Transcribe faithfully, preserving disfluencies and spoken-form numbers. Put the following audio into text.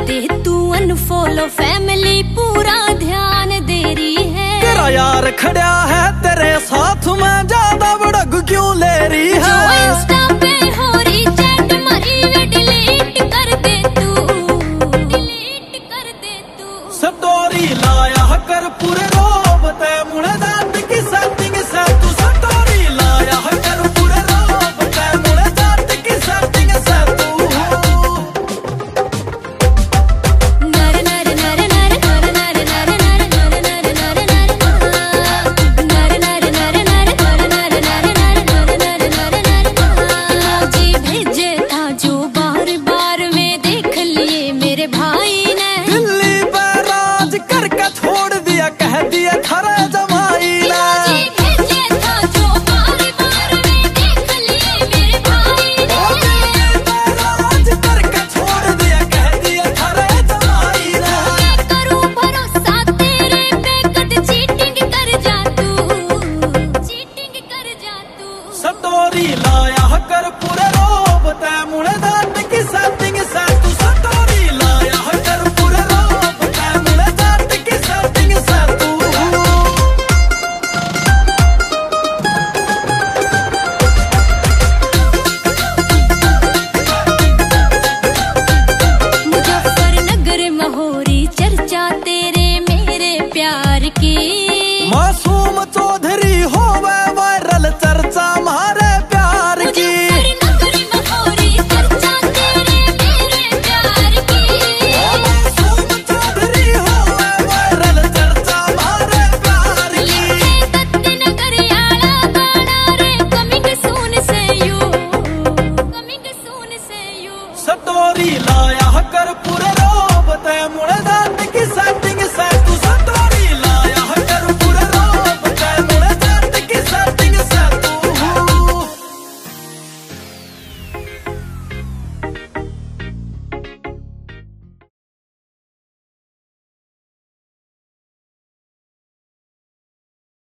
दे तू unfollow, family पूरा ध्यान दे रही है। तेरा यार खड़ा है तेरे साथ में, ज्यादा भड़क क्यों ले रही है? जो इंस्टा पे हो रही चैट मारी वे डिलीट कर दे तू, डिलीट कर दे तू। स्टोरी लाया कर पूरे रोब ते मुड़े दांत की सेटिंग से तू, स्टोरी लाया कर पूरे रोब ते मुड़े दांत की सेटिंग से तू। नर नर नर नर नर नर नर नर नर नर नर नर नर नर नर नर नर नर नर जी भेजे था जो बार बार में देख लिए मेरे भाई ने। दिल्ली पे राज करके छोड़ दिया, कह दिया थारा जमाई ने। जी भेजे था जो बार बार में देख लिए मेरे भाई ने। दिल्ली पे राज करके छोड़ दिया, कह दिया थारा जमाई ने। मैं करूं भरोसा तेरे पे, कद चीटिंग कर जा तू, चीटिंग कर जा तू। स्टोरी लाया कर पूरे रोब ते मुड़े दांत की सेटिंग से तू, स्टोरी लाया कर पूरे रोब ते मुड़े दांत की सेटिंग से तू। मुजफ्फरनगर महोरी चर्चा तेरे मेरे प्यार की। मासूम चौधरी होवे वायरल चर्चा हमारे प्यार की। मुजफ्फरनगर महोरी चर्चा तेरे मेरे प्यार की। मासूम चौधरी होवे वायरल चर्चा हमारे प्यार की। लिखे दत्त नगर आला गाना रे, कमिंग सून से यू, कमिंग सून से यू। स्टोरी लाया कर पूरे रोब ते मुड़े